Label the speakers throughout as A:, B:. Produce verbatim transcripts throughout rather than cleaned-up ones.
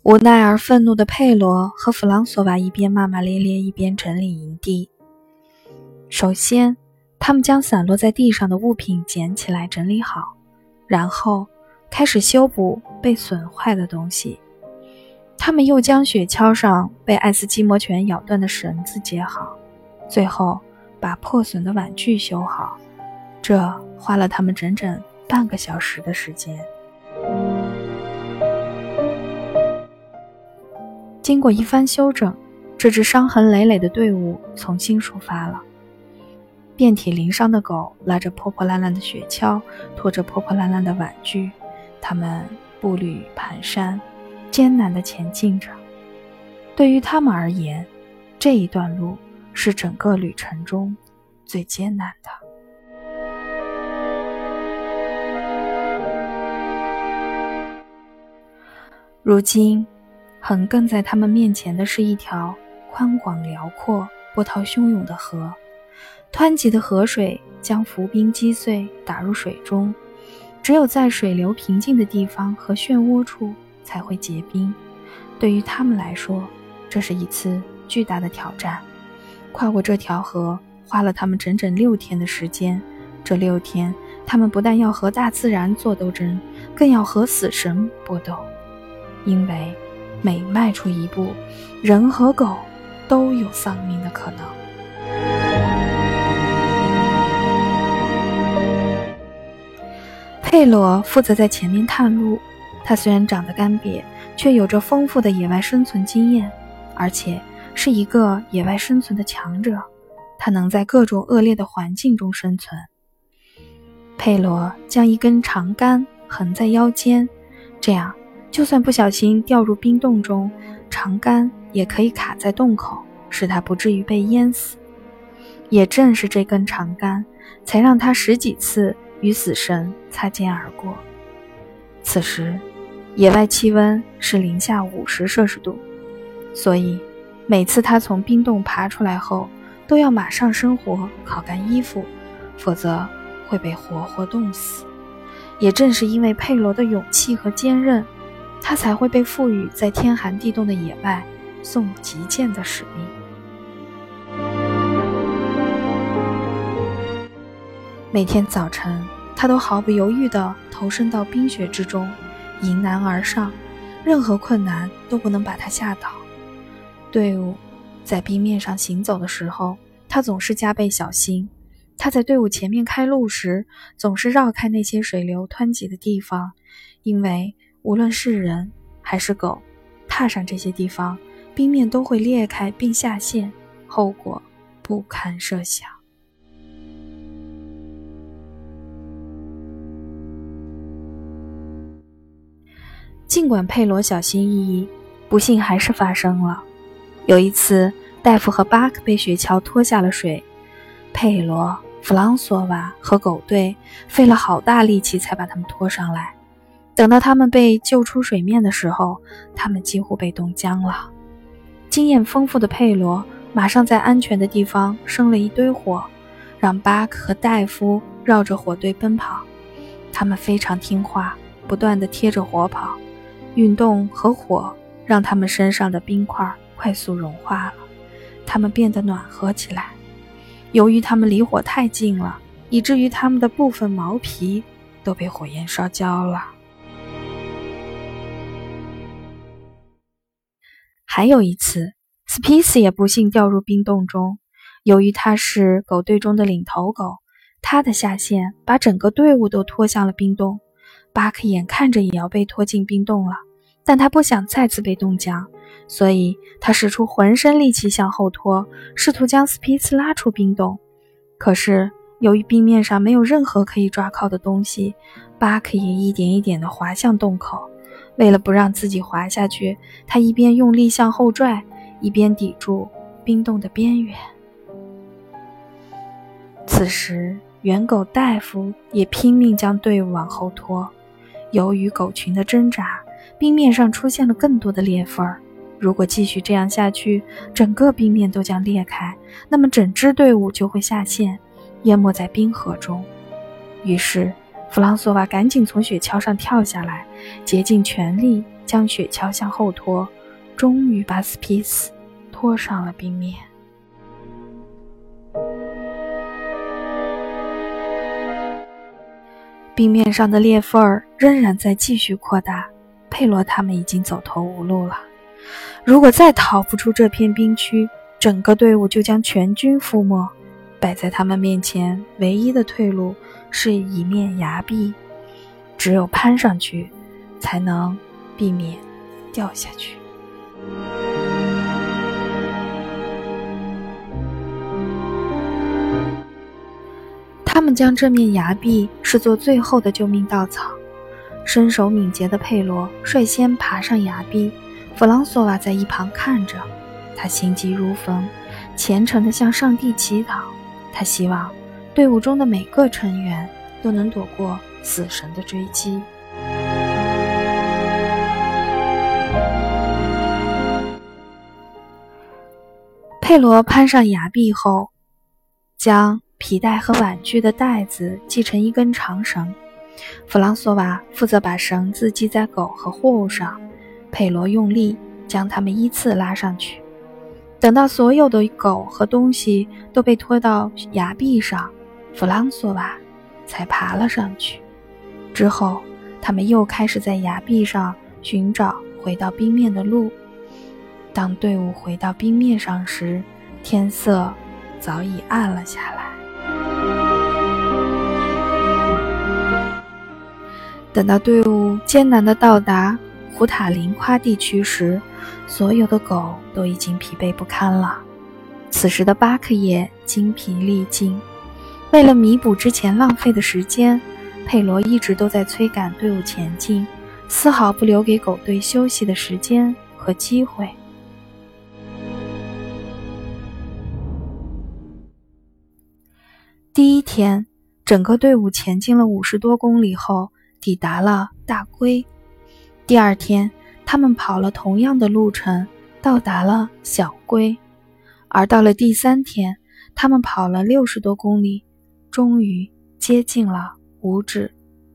A: 无奈而愤怒的佩罗和弗朗索瓦一边骂骂咧咧，一边整理营地。首先，他们将散落在地上的物品捡起来整理好，然后开始修补被损坏的东西。他们又将雪橇上被爱斯基摩犬咬断的绳子接好，最后把破损的碗具修好。这花了他们整整半个小时的时间。经过一番修整，这支伤痕累累的队伍重新出发了。遍体鳞伤的狗拉着破破烂烂的雪橇，拖着破破烂烂的碗具，他们步履蹒跚，艰难地前进着。对于他们而言，这一段路是整个旅程中最艰难的。如今，横亘在他们面前的是一条宽广辽阔、波涛汹涌的河。湍急的河水将浮冰击碎，打入水中，只有在水流平静的地方和漩涡处才会结冰。对于他们来说，这是一次巨大的挑战。跨过这条河花了他们整整六天的时间，这六天他们不但要和大自然做斗争，更要和死神搏斗。因为每迈出一步，人和狗都有丧命的可能。佩罗负责在前面探路，他虽然长得干瘪，却有着丰富的野外生存经验，而且是一个野外生存的强者，他能在各种恶劣的环境中生存。佩罗将一根长杆横在腰间，这样就算不小心掉入冰洞中，长杆也可以卡在洞口，使他不至于被淹死。也正是这根长杆，才让他十几次与死神擦肩而过。此时，野外气温是零下五十摄氏度，所以每次他从冰洞爬出来后，都要马上生火烤干衣服，否则会被活活冻死。也正是因为佩罗的勇气和坚韧，他才会被赋予在天寒地冻的野外送急件的使命。每天早晨，他都毫不犹豫地投身到冰雪之中，迎难而上，任何困难都不能把他吓倒。队伍在冰面上行走的时候，他总是加倍小心。他在队伍前面开路时，总是绕开那些水流湍急的地方，因为无论是人还是狗，踏上这些地方，冰面都会裂开并下陷，后果不堪设想。尽管佩罗小心翼翼，不幸还是发生了。有一次，戴夫和巴克被雪橇拖下了水，佩罗、弗朗索瓦和狗队费了好大力气才把他们拖上来。等到他们被救出水面的时候，他们几乎被冻僵了。经验丰富的佩罗马上在安全的地方生了一堆火，让巴克和戴夫绕着火堆奔跑。他们非常听话，不断地贴着火跑。运动和火让他们身上的冰块快速融化了，他们变得暖和起来。由于他们离火太近了，以至于他们的部分毛皮都被火焰烧焦了。还有一次，斯皮斯也不幸掉入冰洞中。由于他是狗队中的领头狗，他的下线把整个队伍都拖向了冰洞。巴克眼看着也要被拖进冰洞了，但他不想再次被冻僵，所以他使出浑身力气向后拖，试图将斯皮茨拉出冰洞。可是由于冰面上没有任何可以抓靠的东西，巴克也一点一点地滑向洞口。为了不让自己滑下去，他一边用力向后拽，一边抵住冰洞的边缘。此时猿狗戴夫也拼命将队伍往后拖。由于狗群的挣扎，冰面上出现了更多的裂缝。如果继续这样下去，整个冰面都将裂开，那么整支队伍就会下陷，淹没在冰河中。于是弗朗索瓦赶紧从雪橇上跳下来，竭尽全力将雪橇向后拖，终于把斯皮斯拖上了冰面。冰面上的裂缝儿仍然在继续扩大，佩罗他们已经走投无路了。如果再逃不出这片冰区，整个队伍就将全军覆没。摆在他们面前唯一的退路是一面崖壁，只有攀上去才能避免掉下去。他们将这面崖壁视作最后的救命稻草。身手敏捷的佩罗率先爬上崖壁，弗朗索瓦在一旁看着，他心急如焚，虔诚地向上帝祈祷。他希望队伍中的每个成员都能躲过死神的追击。佩罗攀上崖壁后，将皮带和玩具的带子系成一根长绳，弗朗索瓦负责把绳子系在狗和货物上，佩罗用力将它们依次拉上去。等到所有的狗和东西都被拖到崖壁上，弗朗索瓦才爬了上去。之后他们又开始在崖壁上寻找回到冰面的路。当队伍回到冰面上时，天色早已暗了下来。等到队伍艰难地到达胡塔林夸地区时，所有的狗都已经疲惫不堪了。此时的巴克也精疲力尽。为了弥补之前浪费的时间，佩罗一直都在催赶队伍前进，丝毫不留给狗队休息的时间和机会。第一天，整个队伍前进了五十多公里后，抵达了大龟。第二天，他们跑了同样的路程，到达了小龟。而到了第三天，他们跑了六十多公里，终于接近了五指。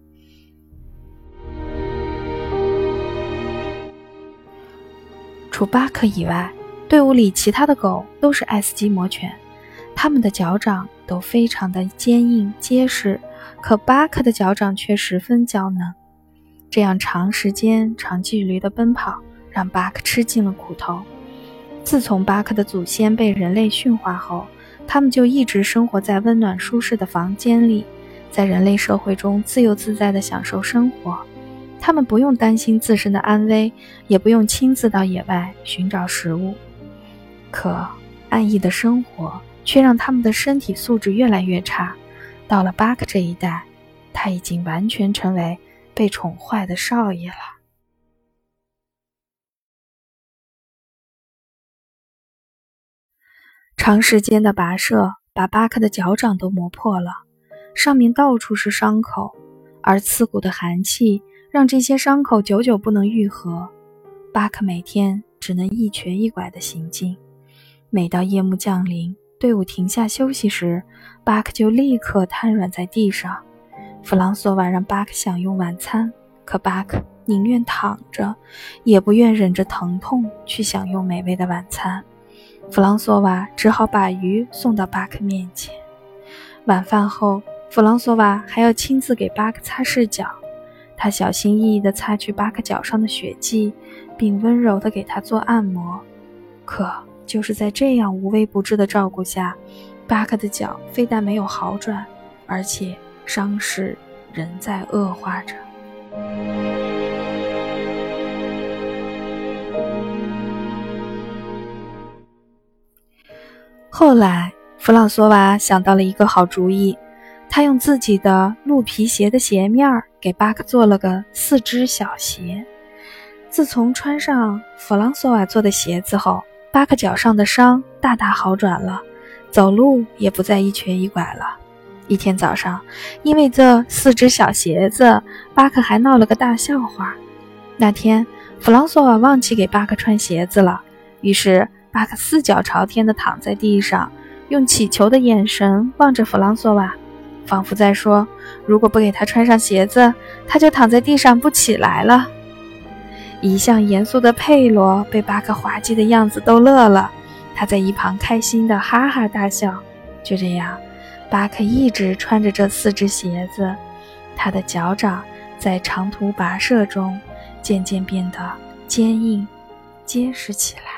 A: 除巴克以外，队伍里其他的狗都是爱斯基摩犬，它们的脚掌都非常的坚硬结实，可巴克的脚掌却十分娇嫩。这样长时间长距离的奔跑让巴克吃尽了苦头。自从巴克的祖先被人类驯化后，他们就一直生活在温暖舒适的房间里，在人类社会中自由自在地享受生活。他们不用担心自身的安危，也不用亲自到野外寻找食物。可安逸的生活却让他们的身体素质越来越差。到了巴克这一代，他已经完全成为被宠坏的少爷了。长时间的跋涉把巴克的脚掌都磨破了，上面到处是伤口，而刺骨的寒气让这些伤口久久不能愈合。巴克每天只能一瘸一拐地行进。每到夜幕降临，队伍停下休息时，巴克就立刻瘫软在地上。弗朗索瓦让巴克享用晚餐，可巴克宁愿躺着，也不愿忍着疼痛去享用美味的晚餐。弗朗索瓦只好把鱼送到巴克面前。晚饭后，弗朗索瓦还要亲自给巴克擦拭脚。他小心翼翼地擦去巴克脚上的血迹，并温柔地给他做按摩。可就是在这样无微不至的照顾下，巴克的脚非但没有好转，而且伤势仍在恶化着。后来，弗朗索瓦想到了一个好主意，他用自己的鹿皮鞋的鞋面给巴克做了个四只小鞋。自从穿上弗朗索瓦做的鞋子后，巴克脚上的伤大大好转了，走路也不再一瘸一拐了。一天早上，因为这四只小鞋子，巴克还闹了个大笑话。那天，弗朗索瓦忘记给巴克穿鞋子了，于是巴克四脚朝天地躺在地上，用乞求的眼神望着弗朗索瓦，仿佛在说，如果不给他穿上鞋子，他就躺在地上不起来了。 一向严肃的佩罗被巴克滑稽的样子逗乐了，他在一旁开心的哈哈大笑。就这样，巴克一直穿着这四只鞋子，他的脚掌在长途跋涉中渐渐变得坚硬结实起来。